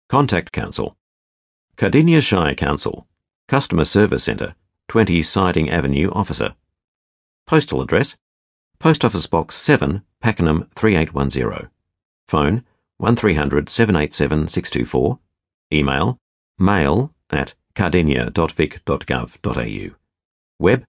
Contact Council. Cardinia Shire Council, Customer Service Centre, 20 Siding Avenue, Officer. Postal address: Post Office Box 7, Pakenham 3810. Phone: 1300 787 624. Email: mail@cardinia.vic.gov.au. Web: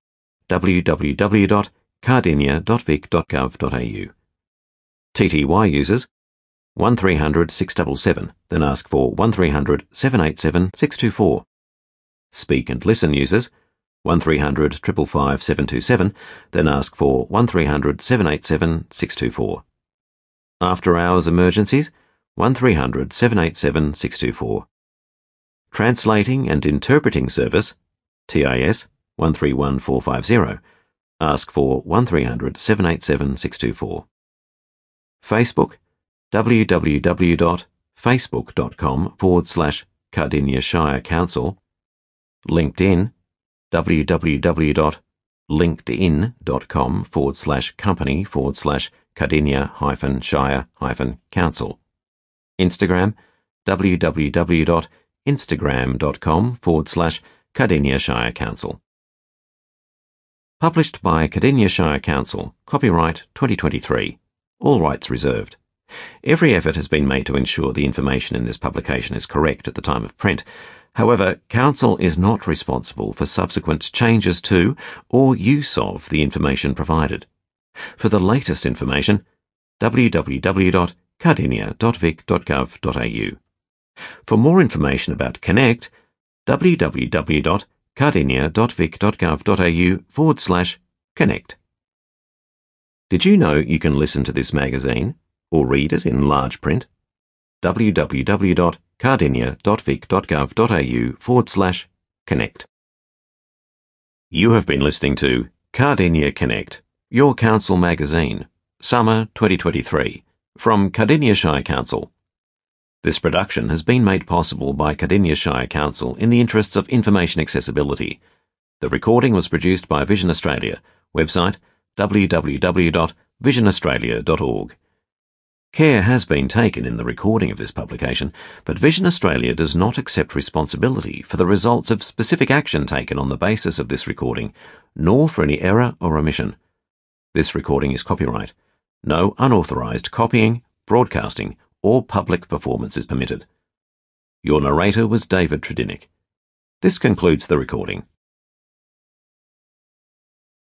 www.cardinia.vic.gov.au. TTY users: 1300 677, then ask for 1300 787 624. Speak and Listen users: 1300 555 727, then ask for 1300 787 624. After Hours Emergencies: 1300 787 624. Translating and Interpreting Service, TIS 131450, ask for 1300 787 624. Facebook: www.facebook.com/Cardinia Shire Council. LinkedIn: www.linkedin.com/company/Cardinia-Shire-Council. Instagram: www.instagram.com/Cardinia Shire Council. Published by Cardinia Shire Council, copyright 2023, all rights reserved. Every effort has been made to ensure the information in this publication is correct at the time of print. However, Council is not responsible for subsequent changes to or use of the information provided. For the latest information, www.cardinia.vic.gov.au. For more information about Connect, www.cardinia.vic.gov.au/Connect. Did you know you can listen to this magazine or read it in large print? www.cardinia.vic.gov.au/Connect. You have been listening to Cardinia Connect, your council magazine, Summer 2023, from Cardinia Shire Council. This production has been made possible by Cardinia Shire Council in the interests of information accessibility. The recording was produced by Vision Australia. Website: www.visionaustralia.org. Care has been taken in the recording of this publication, but Vision Australia does not accept responsibility for the results of specific action taken on the basis of this recording, nor for any error or omission. This recording is copyright. No unauthorised copying, broadcasting, or public performance is permitted. Your narrator was David Tredinnick. This concludes the recording.